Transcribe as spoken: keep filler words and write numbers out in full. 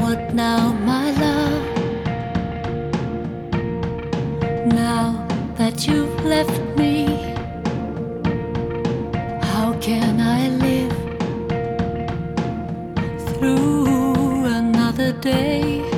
What now, my love? Now that you've left me, how can I live through another day?